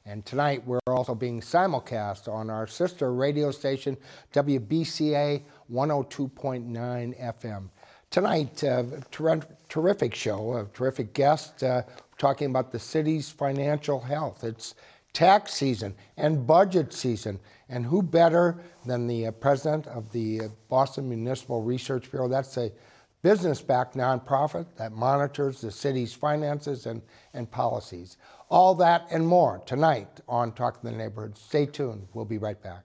And tonight we're also being simulcast on our sister radio station, WBCA 102.9 FM. Tonight, terrific show, a terrific guest, talking about the city's financial health. It's tax season and budget season, and who better than the president of the Boston Municipal Research Bureau? That's a business-backed nonprofit that monitors the city's finances and policies. All that and more tonight on Talk to the Neighborhood. Stay tuned. We'll be right back.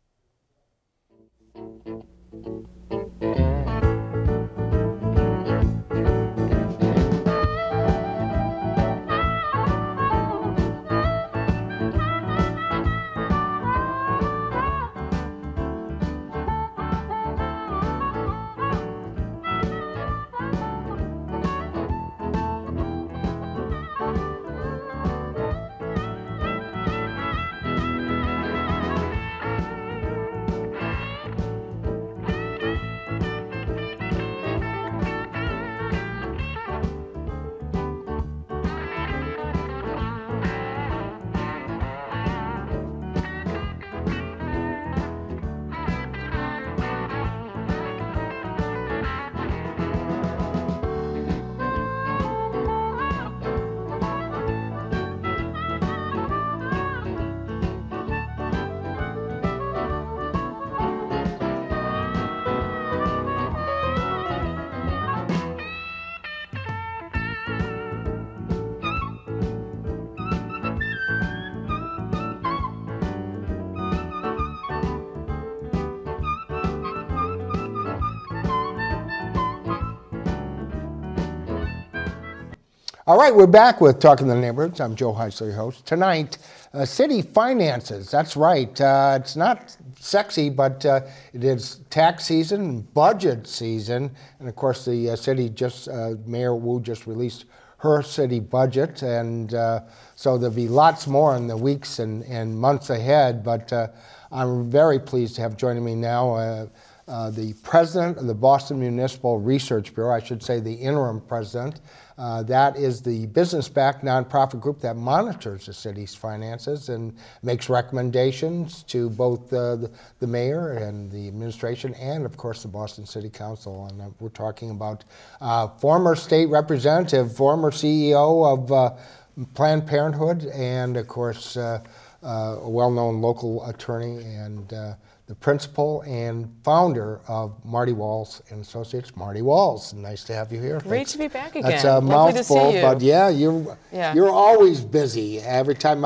All right, we're back with Talking to the Neighborhoods. I'm Joe Heisler, your host. Tonight, city finances. That's right. It's not sexy, but it is tax season, budget season. And of course, the city Mayor Wu just released her city budget. And so there'll be lots more in the weeks and months ahead. But I'm very pleased to have joining me now the president of the Boston Municipal Research Bureau, I should say the interim president. That is the business-backed nonprofit group that monitors the city's finances and makes recommendations to both the mayor and the administration and, of course, the Boston City Council. And we're talking about former state representative, former CEO of Planned Parenthood, and, of course, a well-known local attorney and the principal and founder of Marty Walls and Associates. Marty Walls, nice to have you here. Great to be back again. That's a mouthful, but yeah, you're always busy. Every time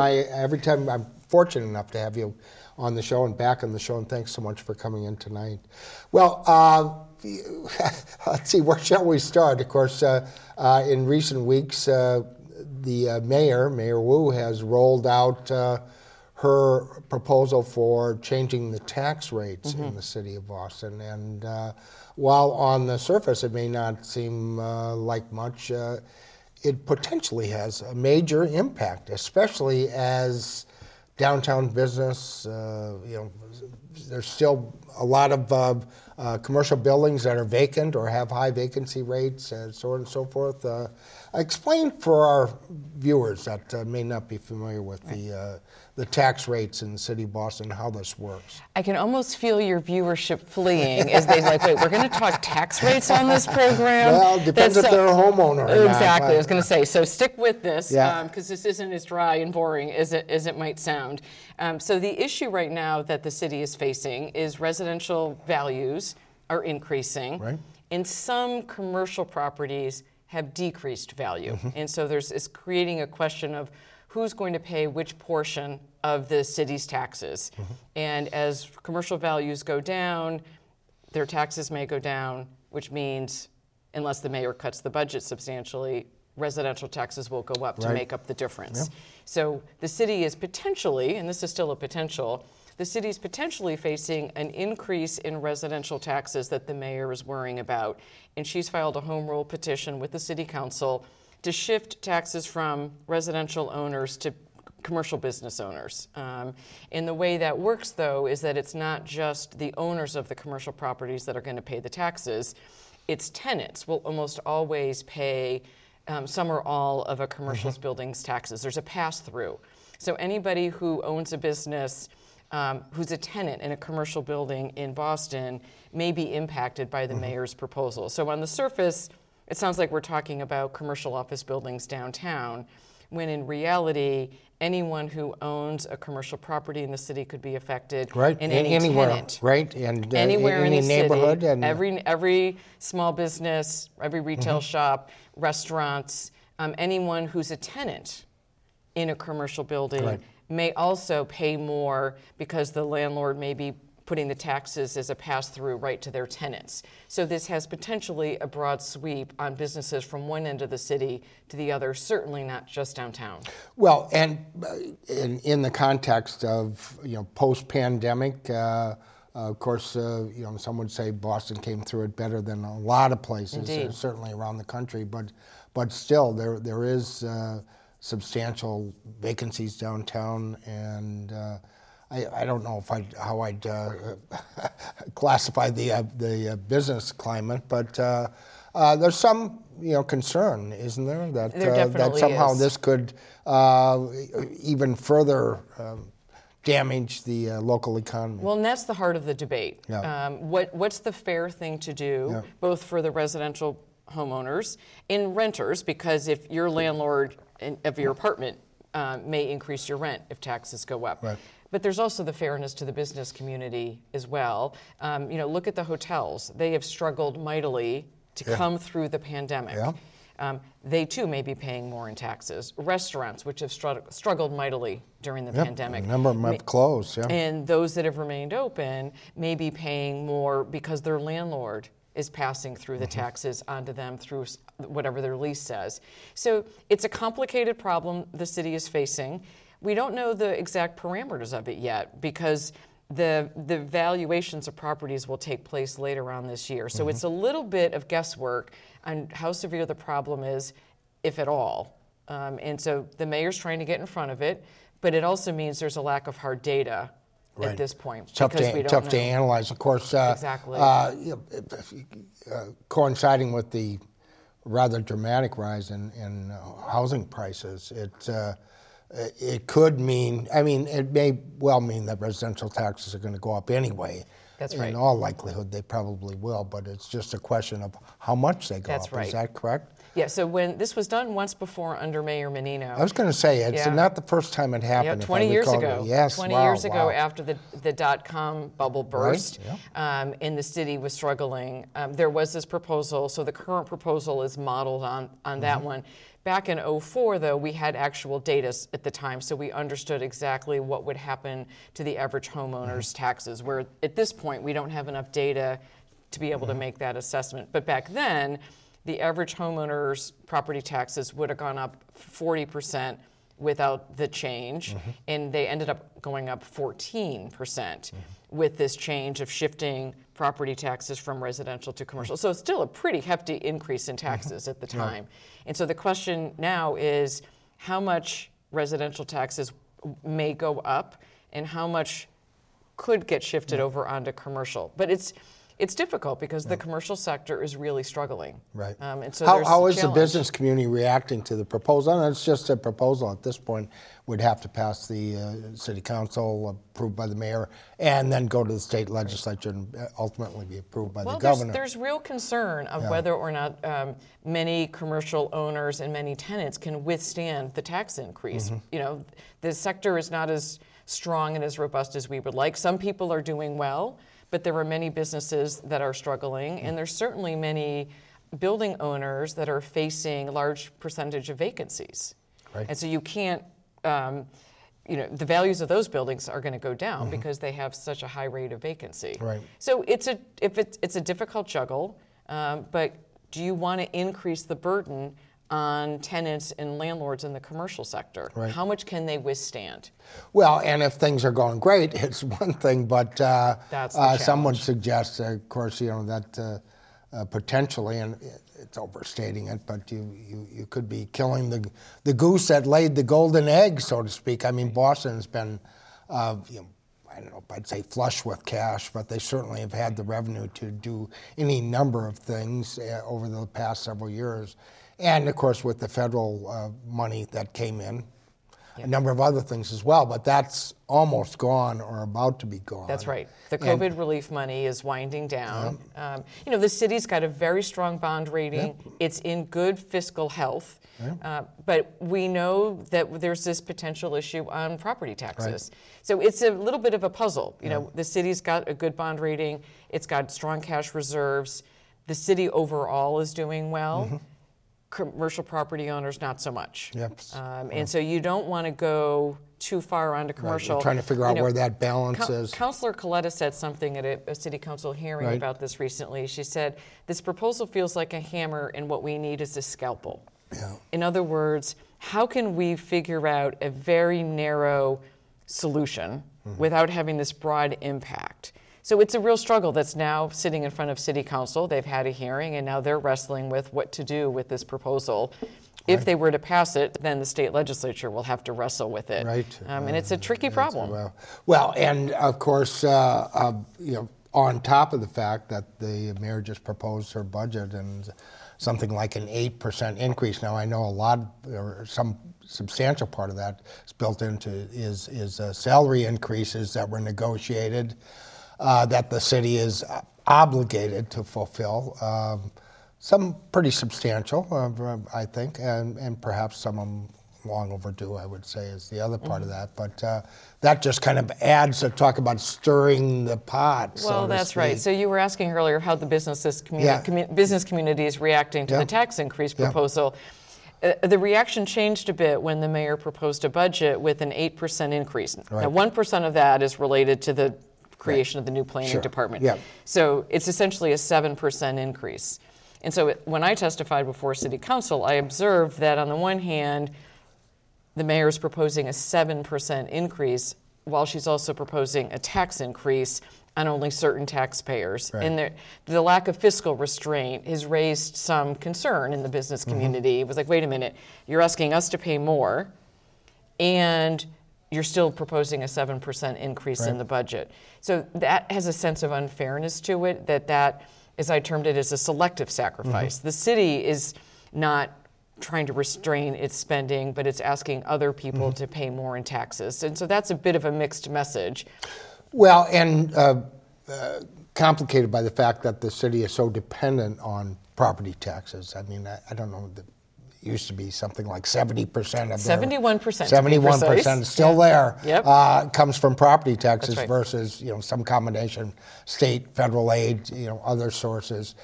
I'm fortunate enough to have you on the show and back on the show, and thanks so much for coming in tonight. Well, let's see, where shall we start? Of course, in recent weeks, the Mayor Wu has rolled out her proposal for changing the tax rates in the city of Boston. And while on the surface it may not seem like much, it potentially has a major impact, especially as downtown business, there's still a lot of commercial buildings that are vacant or have high vacancy rates and so on and so forth. Explain for our viewers that may not be familiar with the tax rates in the city of Boston, how this works. I can almost feel your viewership fleeing as they're like, wait, we're going to talk tax rates on this program? Well, depends if they're a homeowner or exactly, not. I was going to say, so stick with this, because this isn't as dry and boring as it might sound. So the issue right now that the city is facing is residential values are increasing. Right. And some commercial properties have decreased value. And so it's creating a question of who's going to pay which portion of the city's taxes. And as commercial values go down, their taxes may go down, which means unless the mayor cuts the budget substantially, residential taxes will go up to make up the difference. So the city is potentially, and this is still a potential, the city is potentially facing an increase in residential taxes that the mayor is worrying about. And she's filed a home rule petition with the city council to shift taxes from residential owners to commercial business owners. And the way that works, though, is that it's not just the owners of the commercial properties that are going to pay the taxes. Its tenants will almost always pay some or all of a commercial building's taxes. There's a pass-through. So anybody who owns a business who's a tenant in a commercial building in Boston may be impacted by the mayor's proposal. So on the surface, it sounds like we're talking about commercial office buildings downtown, when in reality, anyone who owns a commercial property in the city could be affected. Right, And any anywhere, tenant. right, and Anywhere any in the neighborhood, city, and every small business, every retail shop, restaurants, anyone who's a tenant in a commercial building Right. may also pay more because the landlord may be putting the taxes as a pass-through right to their tenants. So this has potentially a broad sweep on businesses from one end of the city to the other, certainly not just downtown. well, and in the context of post-pandemic, of course, some would say Boston came through it better than a lot of places, Indeed. certainly around the country. But still, there is substantial vacancies downtown, and I don't know how I'd classify the business climate, but there's some concern, isn't there, that There that definitely somehow is. this could even further damage the local economy. Well, and that's the heart of the debate. Yeah. What's the fair thing to do, Yeah. both for the residential homeowners and renters, because if your landlord of your apartment may increase your rent if taxes go up. Right. But there's also the fairness to the business community as well. Look at the hotels. They have struggled mightily to come through the pandemic. Yeah. They too may be paying more in taxes. Restaurants, which have struggled mightily during the pandemic. A number of them have closed. Yeah. And those that have remained open may be paying more because their landlord is passing through the taxes onto them through whatever their lease says. So it's a complicated problem the city is facing. We don't know the exact parameters of it yet because the valuations of properties will take place later on this year. So it's a little bit of guesswork on how severe the problem is, if at all. And so the mayor's trying to get in front of it, but it also means there's a lack of hard data at this point. Tough because we don't to know. analyze, of course. Exactly. Coinciding with the rather dramatic rise in housing prices, it could mean, it may well mean that residential taxes are going to go up anyway. That's right. In all likelihood, they probably will, but it's just a question of how much they go That's up. right. Is that correct? Yeah, so when this was done once before under Mayor Menino. I was going to say, it's Yeah. not the first time it happened. Yeah, if 20 I years recall. ago. Yes, 20 wow, years ago, wow. after the dot-com bubble burst, and the city was struggling, there was this proposal. So the current proposal is modeled on that one. Back in '04, though, we had actual data at the time, so we understood exactly what would happen to the average homeowner's taxes, where at this point, we don't have enough data to be able to make that assessment. But back then, the average homeowner's property taxes would have gone up 40% without the change, and they ended up going up 14% with this change of shifting property taxes from residential to commercial. So it's still a pretty hefty increase in taxes at the time. And so the question now is how much residential taxes may go up and how much could get shifted over onto commercial. But it's difficult because the commercial sector is really struggling. Right. And so how is the challenge. business community reacting to the proposal? And it's just a proposal at this point. Would have to pass the city council, approved by the mayor, and then go to the state legislature and ultimately be approved by the governor. There's real concern of whether or not many commercial owners and many tenants can withstand the tax increase. The sector is not as strong and as robust as we would like. Some people are doing well, but there are many businesses that are struggling, and there's certainly many building owners that are facing a large percentage of vacancies. Right. And so you can't, the values of those buildings are going to go down because they have such a high rate of vacancy. Right. So it's a difficult juggle, but do you want to increase the burden on tenants and landlords in the commercial sector? Right. How much can they withstand? Well, and if things are going great, it's one thing, but That's the some would challenge. suggest, of course, that potentially, and it's overstating it, but you could be killing the goose that laid the golden egg, so to speak. I mean, Boston's been, I don't know if I'd say flush with cash, but they certainly have had the revenue to do any number of things over the past several years. And of course, with the federal money that came in, a number of other things as well, but that's almost gone or about to be gone. That's right. The COVID relief money is winding down. The city's got a very strong bond rating. It's in good fiscal health. But we know that there's this potential issue on property taxes. So it's a little bit of a puzzle. The city's got a good bond rating. It's got strong cash reserves. The city overall is doing well. Commercial property owners, not so much. And so you don't want to go too far onto commercial. We're trying to figure out where that balance is. Councilor Coletta said something at a city council hearing about this recently. She said, this proposal feels like a hammer and what we need is a scalpel. In other words, how can we figure out a very narrow solution without having this broad impact? So it's a real struggle that's now sitting in front of City Council. They've had a hearing, and now they're wrestling with what to do with this proposal. If they were to pass it, then the state legislature will have to wrestle with it. And it's a tricky problem. Well, and of course, on top of the fact that the mayor just proposed her budget and something like an 8% increase. Now, I know a lot, or some substantial part of that is built into is salary increases that were negotiated. That the city is obligated to fulfill. Some pretty substantial, I think, and perhaps some of them long overdue, I would say, is the other part of that. But that just kind of adds to talk about stirring the pot. Well, that's right. So you were asking earlier how the business community is reacting to the tax increase proposal. The reaction changed a bit when the mayor proposed a budget with an 8% increase. Now, 1% of that is related to the creation of the new planning department. So it's essentially a 7% increase. And so when I testified before City Council, I observed that on the one hand, the mayor is proposing a 7% increase while she's also proposing a tax increase on only certain taxpayers. And the lack of fiscal restraint has raised some concern in the business community. It was like, wait a minute, you're asking us to pay more, and you're still proposing a 7% increase in the budget. So that has a sense of unfairness to it, that, as I termed it, is a selective sacrifice. The city is not trying to restrain its spending, but it's asking other people to pay more in taxes. And so that's a bit of a mixed message. Well, and complicated by the fact that the city is so dependent on property taxes. I mean, I don't know, it used to be something like 70% of 71%. 71% is still there. Comes from property taxes versus some combination, state, federal aid, other sources.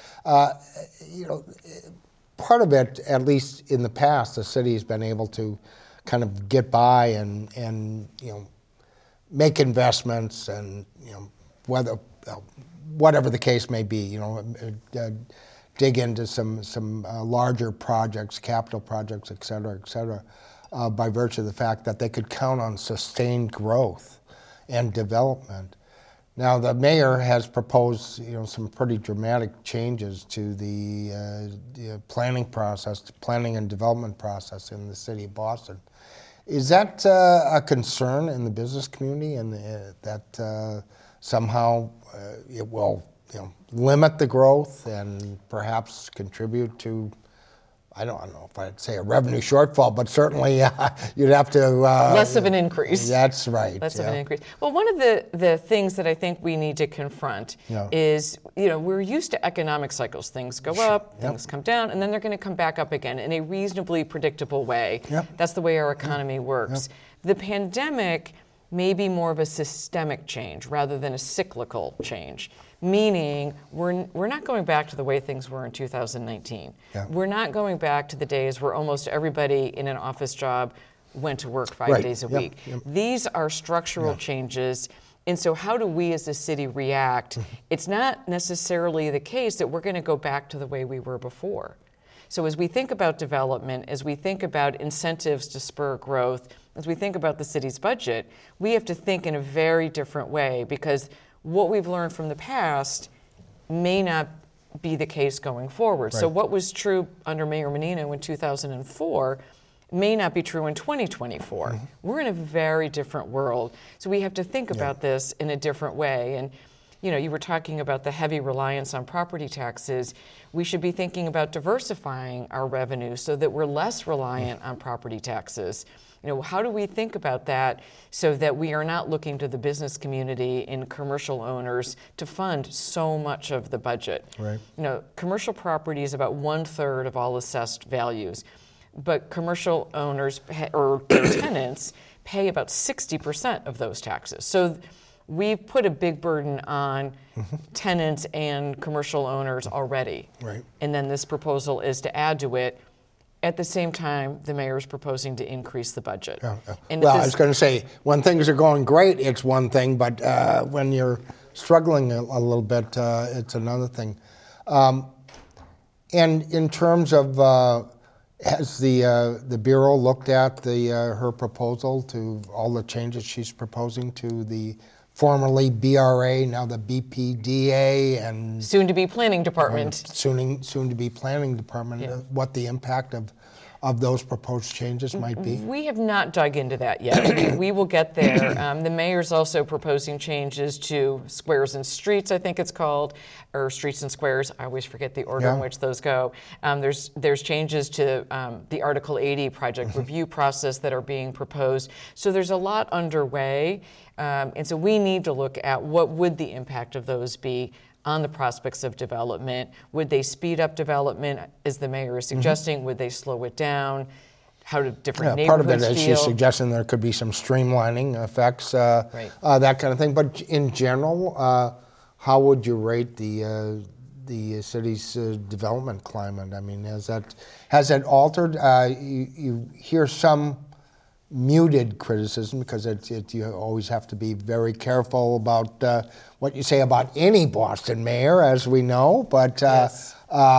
Part of it, at least in the past, the city has been able to kind of get by and make investments and whatever the case may be, dig into some larger projects, capital projects, et cetera, by virtue of the fact that they could count on sustained growth and development. Now, the mayor has proposed, some pretty dramatic changes to the planning process, planning and development process in the city of Boston. Is that a concern in the business community, and that somehow it will, limit the growth and perhaps contribute to, I don't know if I'd say a revenue shortfall, but certainly you'd have to... less of an increase. That's right. Less of an increase. Well, one of the things that I think we need to confront is, we're used to economic cycles. Things go up, things come down, and then they're going to come back up again in a reasonably predictable way. That's the way our economy works. The pandemic may be more of a systemic change rather than a cyclical change. Meaning, we're not going back to the way things were in 2019. We're not going back to the days where almost everybody in an office job went to work 5 days a week. These are structural changes, and so how do we as a city react? It's not necessarily the case that we're going to go back to the way we were before. So as we think about development, as we think about incentives to spur growth, as we think about the city's budget, we have to think in a very different way, because what we've learned from the past may not be the case going forward. So what was true under Mayor Menino in 2004 may not be true in 2024. We're in a very different world. So we have to think about this in a different way. And you were talking about the heavy reliance on property taxes. We should be thinking about diversifying our revenue so that we're less reliant on property taxes. how do we think about that so that we are not looking to the business community and commercial owners to fund so much of the budget? Right. Commercial property is about 1/3 of all assessed values, but commercial owners or their tenants pay about 60% of those taxes. So we've put a big burden on tenants and commercial owners already. Right. And then this proposal is to add to it. At the same time, the mayor is proposing to increase the budget. Yeah. And Well, I was going to say, when things are going great, it's one thing, but when you're struggling a little bit, it's another thing. And in terms of, has the Bureau looked at her proposal to all the changes she's proposing to the formerly BRA, now the BPDA, and soon to be planning department. soon to be planning department, what the impact of those proposed changes might be? We have not dug into that yet. We will get there. The mayor's also proposing changes to squares and streets, I think it's called, or streets and squares. I always forget the order in which those go. There's changes to the Article 80 project review process that are being proposed. So there's a lot underway. And so we need to look at what would the impact of those be on the prospects of development. Would they speed up development, as the mayor is suggesting? Would they slow it down? How do different neighborhoods Part of it is feel? she's suggesting there could be some streamlining effects, Right. That kind of thing. But in general, how would you rate the city's development climate? I mean, has it altered? You hear some muted criticism because you always have to be very careful about what you say about any Boston mayor, as we know, but Yes.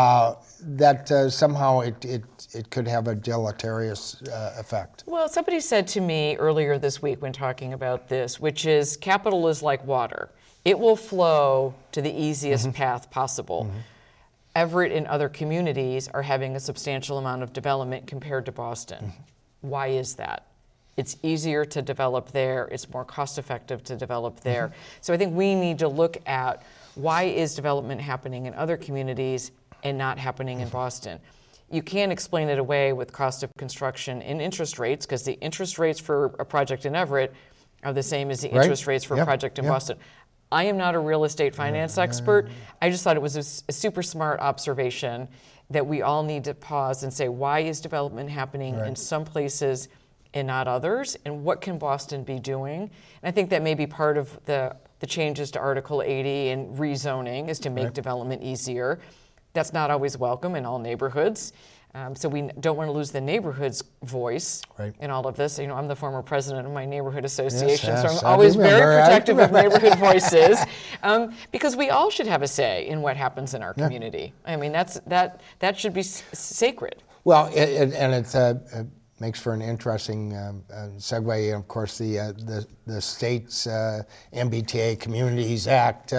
that somehow it could have a deleterious effect. Well, somebody said to me earlier this week when talking about this, which is capital is like water. It will flow to the easiest path possible. Everett and other communities are having a substantial amount of development compared to Boston. Why is that? It's easier to develop there. It's more cost effective to develop there. So I think we need to look at why is development happening in other communities and not happening in Boston. You can't explain it away with cost of construction and interest rates, because the interest rates for a project in Everett are the same as the interest rates for a project in Boston. I am not a real estate finance expert. I just thought it was a super smart observation that we all need to pause and say, why is development happening in some places and not others, and what can Boston be doing? And I think that may be part of the changes to Article 80 and rezoning is to make development easier. That's not always welcome in all neighborhoods. So we don't want to lose the neighborhood's voice in all of this. I'm the former president of my neighborhood association, so I'm always very protective of neighborhood voices, because we all should have a say in what happens in our community. I mean, that should be sacred. Well, and it's makes for an interesting segue. Of course, the state's MBTA Communities Act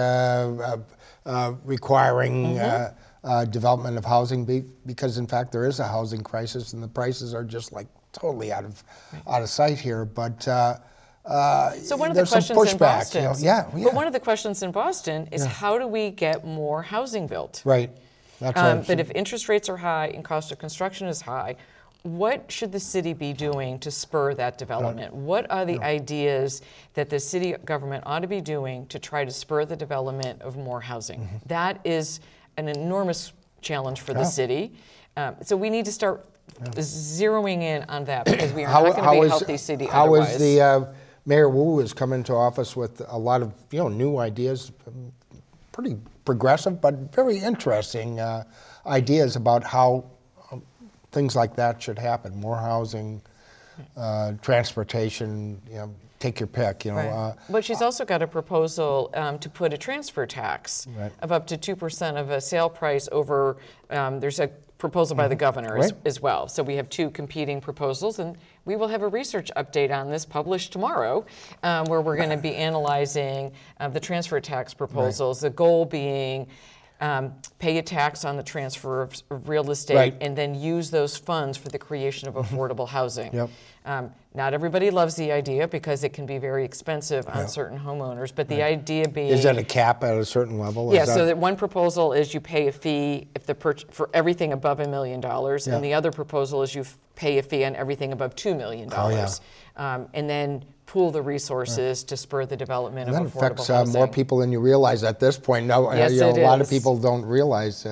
requiring development of housing, because in fact there is a housing crisis and the prices are just like totally out of sight here. But so one of the questions in Boston, but one of the questions in Boston is how do we get more housing built? Right. That's right. But if interest rates are high and cost of construction is high, what should the city be doing to spur that development? What are the ideas that the city government ought to be doing to try to spur the development of more housing? That is an enormous challenge for the city. So we need to start zeroing in on that, because we are not going to be a healthy city otherwise. How is the Mayor Wu has come into office with a lot of new ideas, pretty progressive but very interesting ideas about how things like that should happen. More housing, transportation, take your pick. But she's also got a proposal to put a transfer tax of up to 2% of a sale price over, there's a proposal by the governor as well. So we have two competing proposals, and we will have a research update on this published tomorrow, where we're going to be analyzing the transfer tax proposals, the goal being pay a tax on the transfer of real estate and then use those funds for the creation of affordable housing. Not everybody loves the idea because it can be very expensive on certain homeowners, but the idea being... Is that a cap at a certain level? Yeah, so that one proposal is you pay a fee if for everything above $1 million, and the other proposal is you pay a fee on everything above $2 million. Oh, yeah. And then pool the resources to spur the development And of that affordable affects housing. more people than you realize at this point. No, Yes, a it lot of is. people don't realize.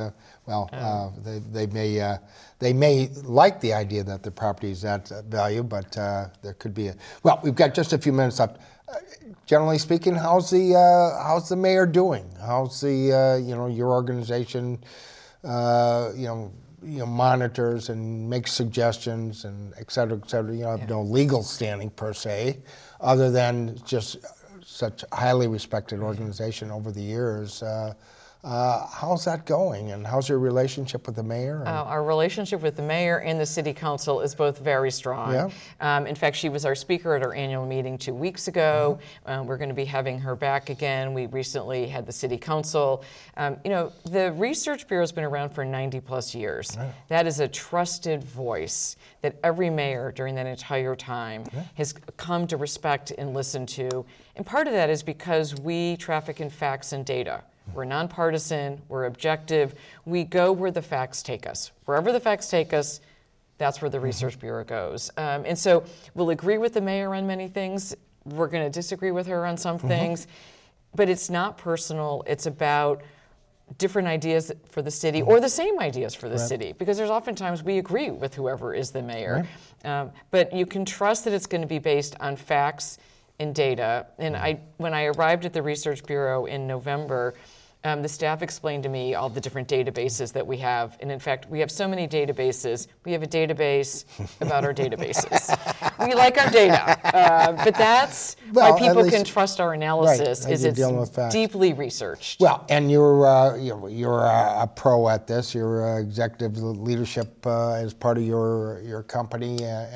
They may like the idea that the property is at value, but there could be well. We've got just a few minutes left. Generally speaking, how's the mayor doing? How's the your organization monitors and makes suggestions and et cetera, et cetera. You have no legal standing per se, other than just such a highly respected organization over the years. How's that going, and how's your relationship with the mayor? Our relationship with the mayor and the city council is both very strong. Yeah. In fact, she was our speaker at our annual meeting 2 weeks ago. We're going to be having her back again. We recently had the city council. The Research Bureau has been around for 90 plus years. Right. That is a trusted voice that every mayor during that entire time has come to respect and listen to. And part of that is because we traffic in facts and data. We're nonpartisan, we're objective, we go where the facts take us. Wherever the facts take us, that's where the Research Bureau goes. And so we'll agree with the mayor on many things, we're going to disagree with her on some things, but it's not personal, it's about different ideas for the city or the same ideas for the city, because there's oftentimes we agree with whoever is the mayor. But you can trust that it's going to be based on facts and data. And when I arrived at the Research Bureau in November, the staff explained to me all the different databases that we have. And in fact, we have so many databases. We have a database about our databases. We like our data. But that's why people can trust our analysis, is it's deeply researched. Well, and you're a pro at this. You're executive leadership as part of your company.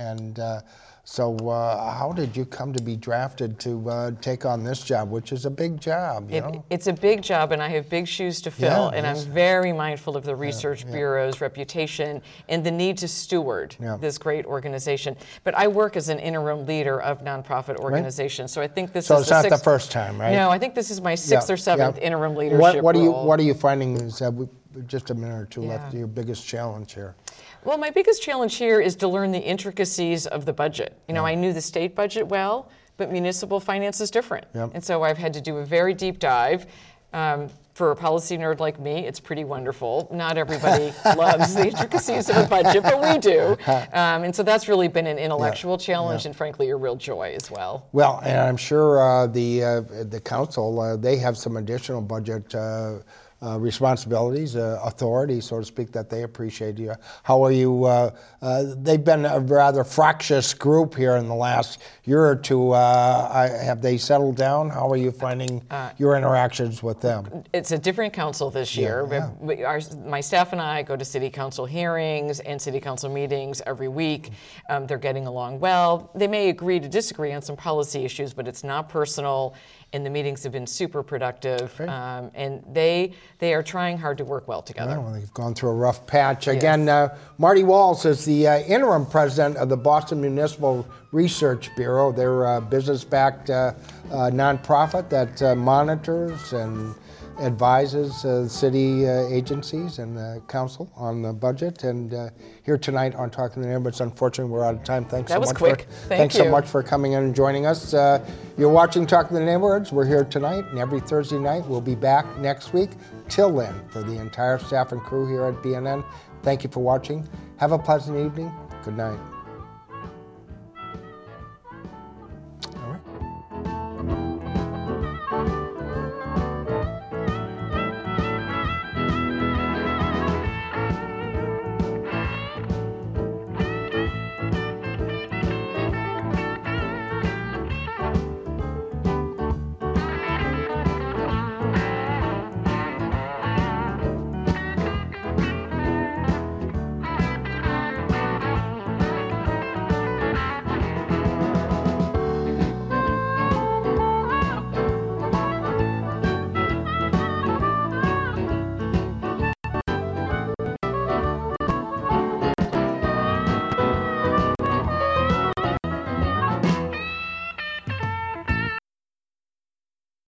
So how did you come to be drafted to take on this job, which is a big job? It's a big job, and I have big shoes to fill, and I'm very mindful of the Research Bureau's reputation and the need to steward this great organization. But I work as an interim leader of nonprofit organizations, so I think this is it's not the first time, right? No, I think this is my sixth or seventh interim leadership role. What are you finding is, just a minute or two left, your biggest challenge here? Well, my biggest challenge here is to learn the intricacies of the budget. I knew the state budget well, but municipal finance is different. And so I've had to do a very deep dive. For a policy nerd like me, it's pretty wonderful. Not everybody loves the intricacies of a budget, but we do. And so that's really been an intellectual challenge and frankly a real joy as well. Well, and I'm sure the council, they have some additional budget responsibilities, authority, so to speak, that they appreciate you. How are you? They've been a rather fractious group here in the last year or two. Have they settled down? How are you finding your interactions with them? It's a different council this year. My staff and I go to city council hearings and city council meetings every week. They're getting along well. They may agree to disagree on some policy issues, but it's not personal. And the meetings have been super productive, and they are trying hard to work well together. Well, they've gone through a rough patch. Again, Marty Walz is the interim president of the Boston Municipal Research Bureau. They're a business-backed nonprofit that monitors and advises city agencies and the council on the budget. And here tonight on Talking to the Neighborhoods, unfortunately, we're out of time. Thanks so much for coming in and joining us. You're watching Talking to the Neighborhoods. We're here tonight, and every Thursday night we'll be back next week. Till then, for the entire staff and crew here at BNN, thank you for watching. Have a pleasant evening. Good night.